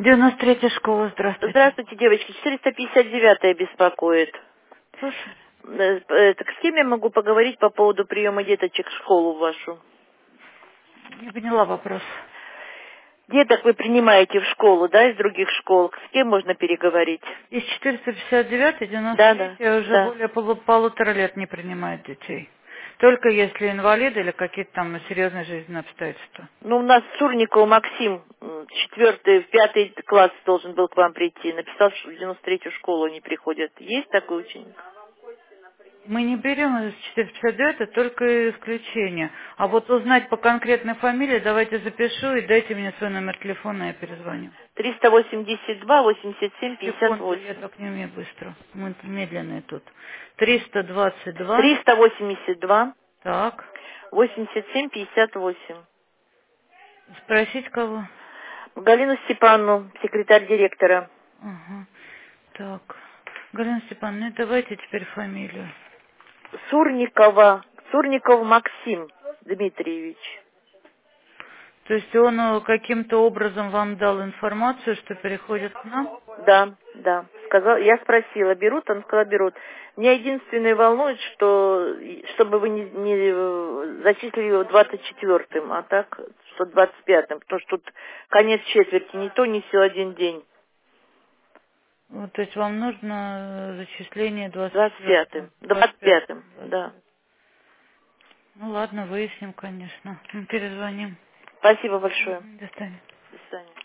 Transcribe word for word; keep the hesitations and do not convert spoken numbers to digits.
девяносто третья школа, здравствуйте. Здравствуйте, девочки. четыреста пятьдесят девятая беспокоит. Слушай, Э, э, Так с кем я могу поговорить по поводу приема деточек в школу вашу? не поняла вопрос. Деток вы принимаете в школу, да, из других школ? С кем можно переговорить? Из четыреста пятьдесят девятой, девяносто Да, да, третья уже да. более полу- полутора лет не принимает детей. Только если инвалиды или какие-то там серьезные жизненные обстоятельства. Ну, у нас Сурников Максим, м, четвертый, в пятый класс должен был к вам прийти. Написал, что в девяносто третью школу не приходят. Есть такой ученик? Мы не берем из четыреста пятьдесят девятой, только исключение. А вот узнать по конкретной фамилии, давайте запишу и дайте мне свой номер телефона, я перезвоню. триста восемьдесят два восемьдесят семь пятьдесят Секунду, я восемь. так не умею быстро. Мы медленные тут. триста двадцать два. триста восемьдесят два Так. восемьдесят семь пятьдесят восемь. Спросить кого? Галину Степановну, секретарь директора. Ага. Так. Галина Степановна, ну давайте теперь фамилию. Сурникова, Сурников Максим Дмитриевич. То есть он э, каким-то образом вам дал информацию, что переходит к нам? Да, да. Сказал, я спросила, берут? Он сказал, берут. Меня единственное волнует, что чтобы вы не, не э, зачислили его двадцать четвёртым, а так, что двадцать пятым, потому что тут конец четверти, не то, не все один день. Вот, то есть вам нужно э, зачисление двадцать двадцать четвёртого. пятым, двадцать двадцать пятого. пятым, двадцать да. пятого. Ну ладно, выясним, конечно. Мы перезвоним. Спасибо большое. Мгм, до свидания. До свидания.